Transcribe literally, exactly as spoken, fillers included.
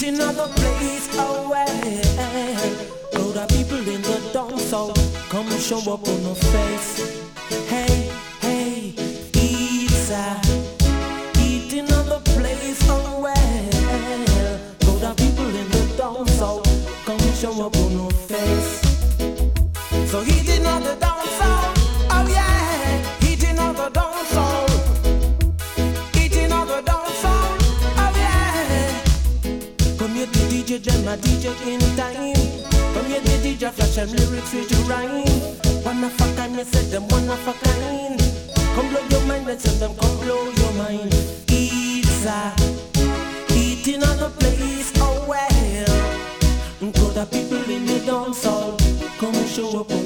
eating other place. Oh well. Go the people in the down south, come show up on the face. Hey, hey, it's a eating other place. Oh well. Go the people in the down south, come show up on the face. So eating other down south. Oh yeah, eating other down south. Eating other down south. Oh yeah. Come here to D J, them a D J in time. Come here to D J, flash them lyrics with your rhyme. One of a kind, me say them one of a kind. Come blow your mind, let's them come blow your mind. It's a eating other place, oh well. Go the people in the down south, come show up.